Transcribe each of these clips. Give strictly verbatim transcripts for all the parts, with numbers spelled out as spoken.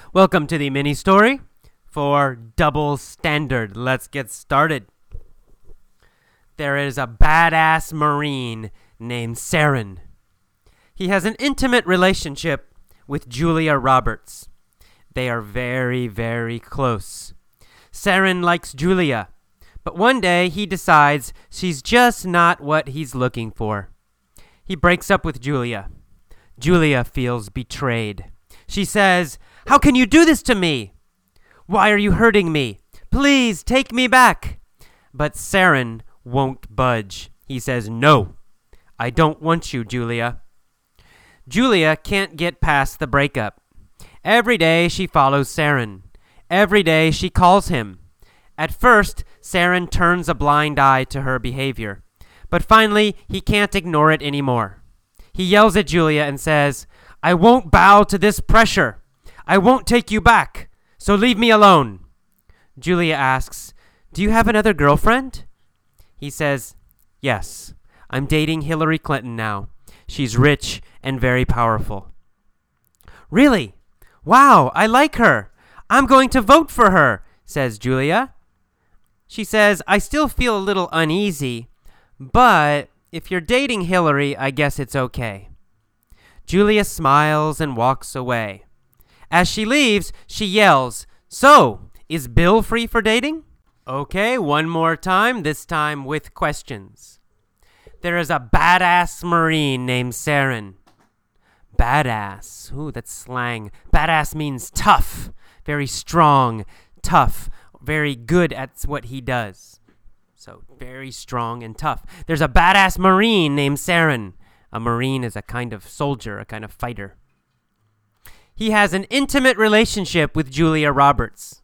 Welcome to the mini story for Double Standard. Let's get started. There is a badass Marine named Saren. He has an intimate relationship with Julia Roberts. They are very, very close. Saren likes Julia, but one day he decides she's just not what he's looking for. He breaks up with Julia. Julia feels betrayed. She says, "How can you do this to me? Why are you hurting me? Please take me back." But Saren won't budge. He says, "No, I don't want you, Julia." Julia can't get past the breakup. Every day she follows Saren. Every day she calls him. At first, Saren turns a blind eye to her behavior. But finally, he can't ignore it anymore. He yells at Julia and says, "I won't bow to this pressure. I won't take you back, so leave me alone." Julia asks, "Do you have another girlfriend?" He says, "Yes, I'm dating Hillary Clinton now. She's rich and very powerful." "Really? Wow, I like her. I'm going to vote for her," says Julia. She says, "I still feel a little uneasy, but if you're dating Hillary, I guess it's okay." Julia smiles and walks away. As she leaves, she yells, "So, is Bill free for dating?" Okay, one more time, this time with questions. There is a badass Marine named Saren. Badass. Ooh, that's slang. Badass means tough, very strong, tough, very good at what he does. So, very strong and tough. There's a badass Marine named Saren. A Marine is a kind of soldier, a kind of fighter. He has an intimate relationship with Julia Roberts.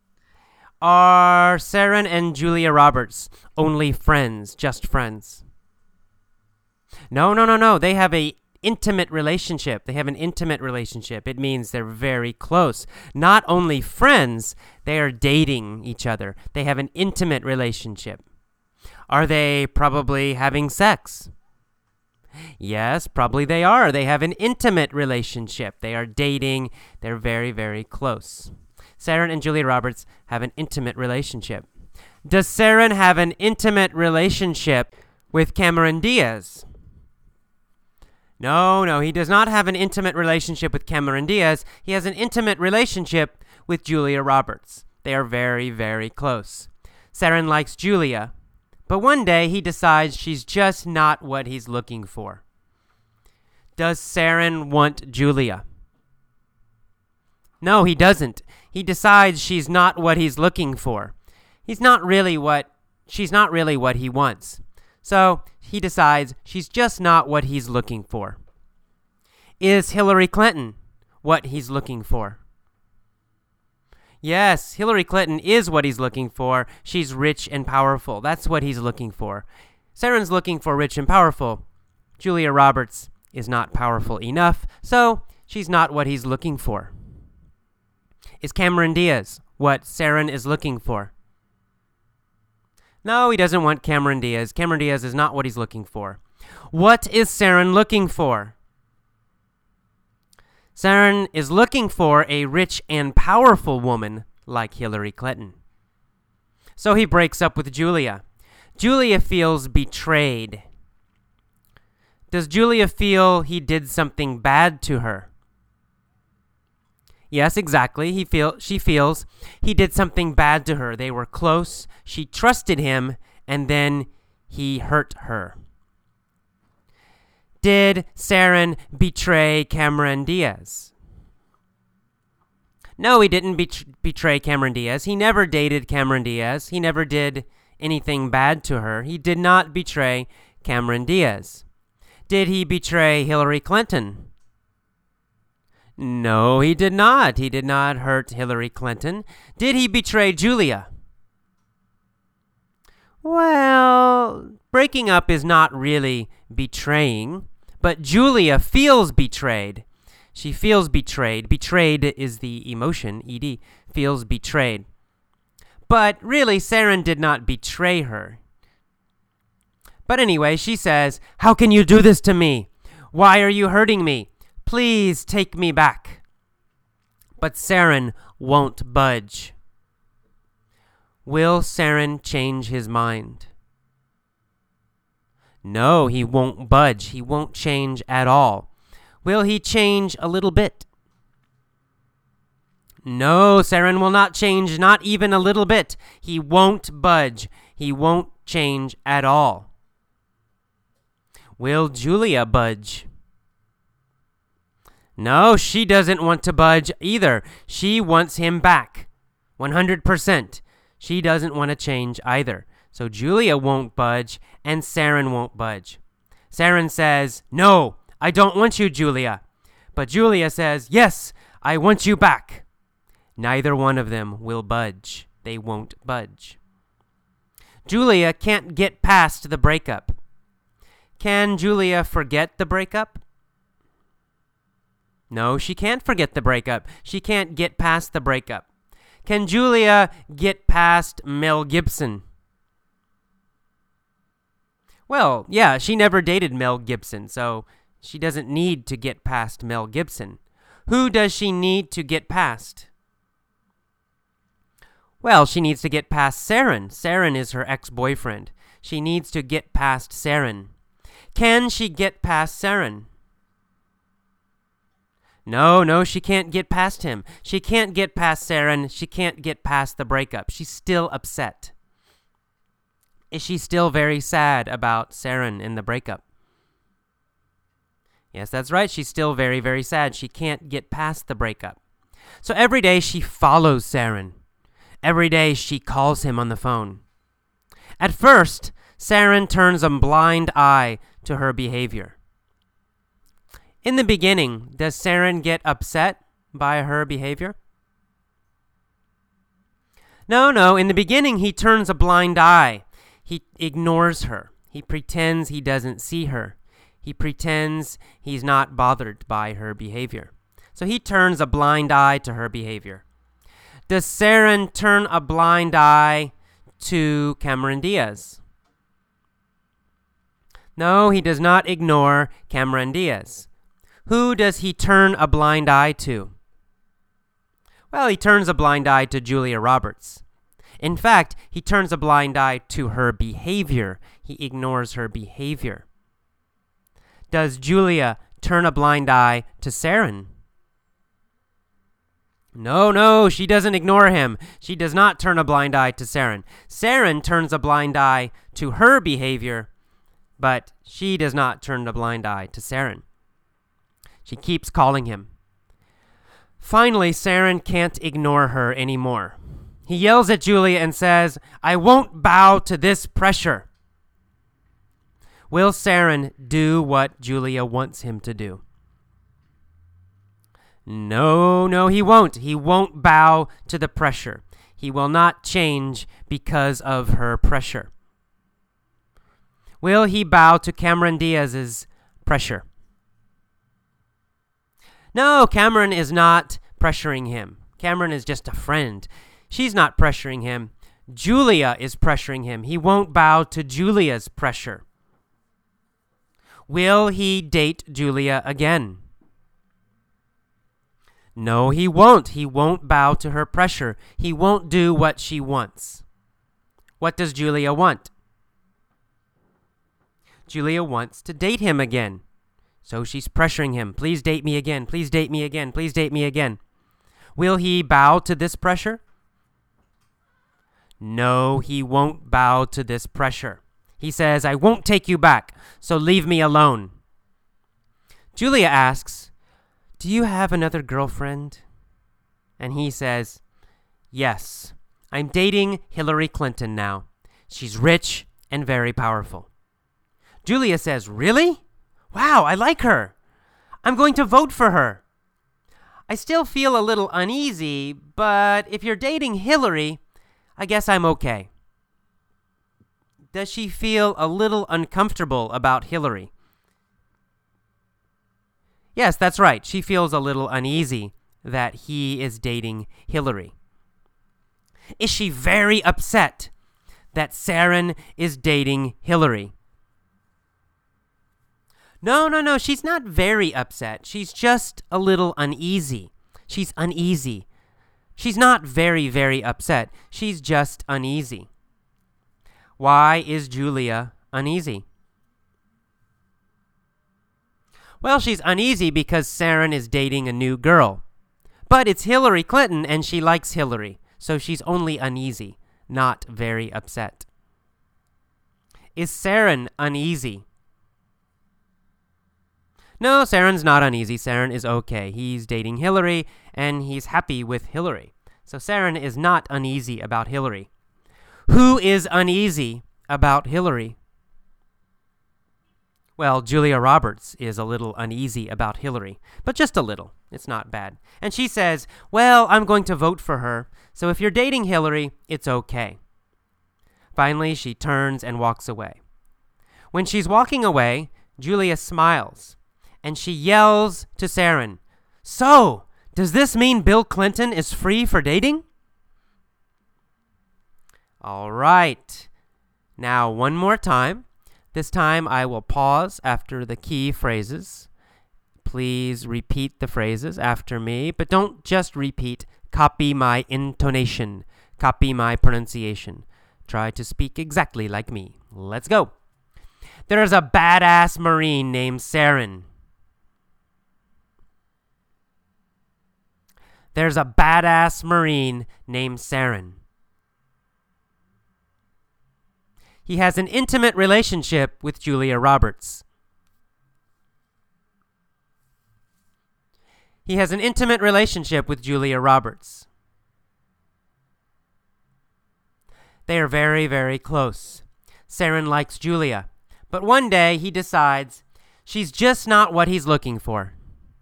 Are Saren and Julia Roberts only friends, just friends? No, no, no, no. They have a intimate relationship. They have an intimate relationship. It means they're very close. Not only friends, they are dating each other. They have an intimate relationship. Are they probably having sex? Yes, probably they are. They have an intimate relationship. They are dating. They're very, very close. Saren and Julia Roberts have an intimate relationship. Does Saren have an intimate relationship with Cameron Diaz? No, no, he does not have an intimate relationship with Cameron Diaz. He has an intimate relationship with Julia Roberts. They are very, very close. Saren likes Julia, but one day he decides she's just not what he's looking for. Does Saren want Julia? No, he doesn't. He decides she's not what he's looking for. He's not really what, she's not really what he wants. So he decides she's just not what he's looking for. Is Hillary Clinton what he's looking for? Yes, Hillary Clinton is what he's looking for. She's rich and powerful. That's what he's looking for. Saren's looking for rich and powerful. Julia Roberts is not powerful enough, so she's not what he's looking for. Is Cameron Diaz what Saren is looking for? No, he doesn't want Cameron Diaz. Cameron Diaz is not what he's looking for. What is Saren looking for? Saren is looking for a rich and powerful woman like Hillary Clinton. So he breaks up with Julia. Julia feels betrayed. Does Julia feel he did something bad to her? Yes, exactly. He feel, she feels he did something bad to her. They were close. She trusted him, and then he hurt her. Did Saren betray Cameron Diaz? No, he didn't bet- betray Cameron Diaz. He never dated Cameron Diaz. He never did anything bad to her. He did not betray Cameron Diaz. Did he betray Hillary Clinton? No, he did not. He did not hurt Hillary Clinton. Did he betray Julia? Well, breaking up is not really betraying, but Julia feels betrayed. She feels betrayed. Betrayed is the emotion, ed, feels betrayed. But really, Saren did not betray her. But anyway, she says, "How can you do this to me? Why are you hurting me? Please take me back." but Saren won't budge. Will Saren change his mind? No, he won't budge. He won't change at all. Will he change a little bit? No, Saren will not change, not even a little bit. He won't budge. He won't change at all. Will Julia budge? No, she doesn't want to budge either. She wants him back. one hundred percent. She doesn't want to change either. So Julia won't budge, and Saren won't budge. Saren says, "No, I don't want you, Julia." But Julia says, "Yes, I want you back." Neither one of them will budge. They won't budge. Julia can't get past the breakup. Can Julia forget the breakup? No, she can't forget the breakup. She can't get past the breakup. Can Julia get past Mel Gibson? Well, yeah, she never dated Mel Gibson, so she doesn't need to get past Mel Gibson. Who does she need to get past? Well, she needs to get past Saren. Saren is her ex-boyfriend. She needs to get past Saren. Can she get past Saren? No, no, she can't get past him. She can't get past Saren. She can't get past the breakup. She's still upset. Is she still very sad about Saren and the breakup? Yes, that's right. She's still very, very sad. She can't get past the breakup. So every day she follows Saren. Every day she calls him on the phone. At first, Saren turns a blind eye to her behavior. In the beginning, does Saren get upset by her behavior? No, no. In the beginning, he turns a blind eye. He ignores her. He pretends he doesn't see her. He pretends he's not bothered by her behavior. So he turns a blind eye to her behavior. Does Saren turn a blind eye to Cameron Diaz? No, he does not ignore Cameron Diaz. Who does he turn a blind eye to? Well, he turns a blind eye to Julia Roberts. In fact, he turns a blind eye to her behavior. He ignores her behavior. Does Julia turn a blind eye to Saren? No, no, she doesn't ignore him. She does not turn a blind eye to Saren. Saren turns a blind eye to her behavior, but she does not turn a blind eye to Saren. She keeps calling him. Finally, Saren can't ignore her anymore. He yells at Julia and says, "I won't bow to this pressure." Will Saren do what Julia wants him to do? No, no, he won't. He won't bow to the pressure. He will not change because of her pressure. Will he bow to Cameron Diaz's pressure? No, Cameron is not pressuring him. Cameron is just a friend. She's not pressuring him. Julia is pressuring him. He won't bow to Julia's pressure. Will he date Julia again? No, he won't. He won't bow to her pressure. He won't do what she wants. What does Julia want? Julia wants to date him again. So she's pressuring him. Please date me again. Please date me again. Please date me again. Will he bow to this pressure? No, he won't bow to this pressure. He says, "I won't take you back, so leave me alone." Julia asks, "Do you have another girlfriend?" And he says, "Yes, I'm dating Hillary Clinton now. She's rich and very powerful." Julia says, "Really? Wow, I like her. I'm going to vote for her. I still feel a little uneasy, but if you're dating Hillary, I guess I'm okay." Does she feel a little uncomfortable about Hillary? Yes, that's right. She feels a little uneasy that he is dating Hillary. Is she very upset that Saren is dating Hillary? No, no, no. She's not very upset. She's just a little uneasy. She's uneasy. She's not very, very upset. She's just uneasy. Why is Julia uneasy? Well, she's uneasy because Saren is dating a new girl. But it's Hillary Clinton and she likes Hillary, so she's only uneasy, not very upset. Is Saren uneasy? No, Saren's not uneasy. Saren is okay. He's dating Hillary and he's happy with Hillary. So Saren is not uneasy about Hillary. Who is uneasy about Hillary? Well, Julia Roberts is a little uneasy about Hillary, but just a little. It's not bad. And she says, well, I'm going to vote for her, so if you're dating Hillary, it's okay. Finally, she turns and walks away. When she's walking away, Julia smiles, and she yells to Saren, so, does this mean Bill Clinton is free for dating? All right. Now, one more time. This time I will pause after the key phrases. Please repeat the phrases after me, but don't just repeat. Copy my intonation. Copy my pronunciation. Try to speak exactly like me. Let's go. There's a badass Marine named Saren. There's a badass Marine named Saren. He has an intimate relationship with Julia Roberts. He has an intimate relationship with Julia Roberts. They are very, very close. Saren likes Julia, but one day he decides she's just not what he's looking for.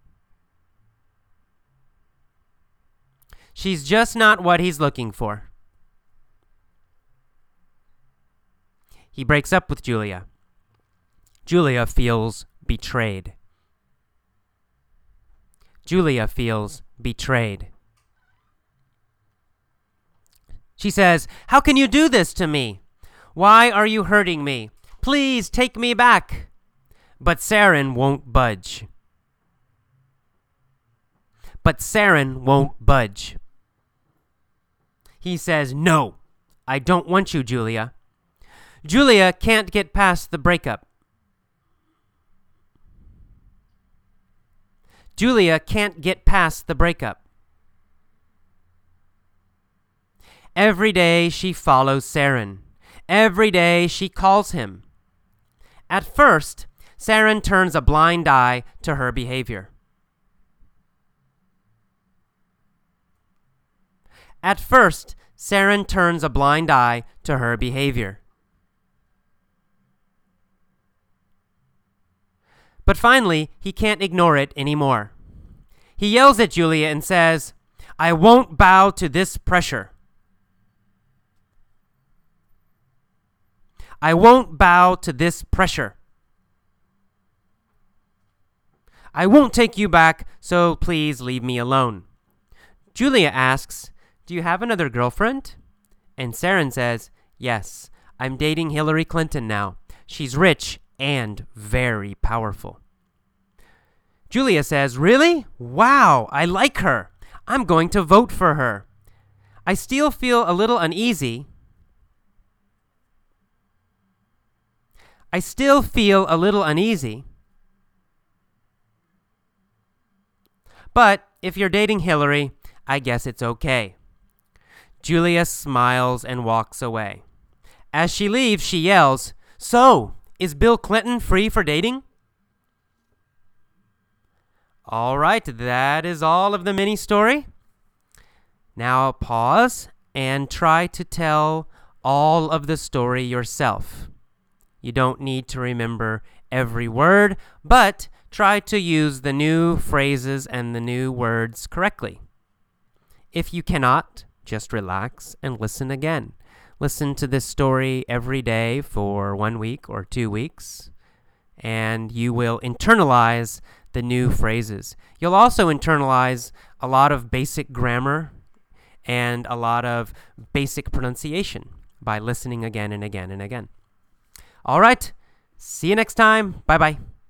She's just not what he's looking for. He breaks up with Julia. Julia feels betrayed. Julia feels betrayed. She says, how can you do this to me? Why are you hurting me? Please take me back. But Saren won't budge. But Saren won't budge. He says, no, I don't want you, Julia. Julia can't get past the breakup. Julia can't get past the breakup. Every day she follows Saren. Every day she calls him. At first, Saren turns a blind eye to her behavior. At first, Saren turns a blind eye to her behavior. But finally, he can't ignore it anymore. He yells at Julia and says, I won't bow to this pressure. I won't bow to this pressure. I won't take you back, so please leave me alone. Julia asks, do you have another girlfriend? And Saren says, yes, I'm dating Hillary Clinton now. She's rich and very powerful. Julia says, really? Wow, I like her. I'm going to vote for her. I still feel a little uneasy. I still feel a little uneasy. But if you're dating Hillary, I guess it's okay. Julia smiles and walks away. As she leaves, she yells, so, is Bill Clinton free for dating? All right, that is all of the mini story. Now pause and try to tell all of the story yourself. You don't need to remember every word, but try to use the new phrases and the new words correctly. If you cannot, just relax and listen again. Listen to this story every day for one week or two weeks, and you will internalize the new phrases. You'll also internalize a lot of basic grammar and a lot of basic pronunciation by listening again and again and again. All right, see you next time. Bye-bye.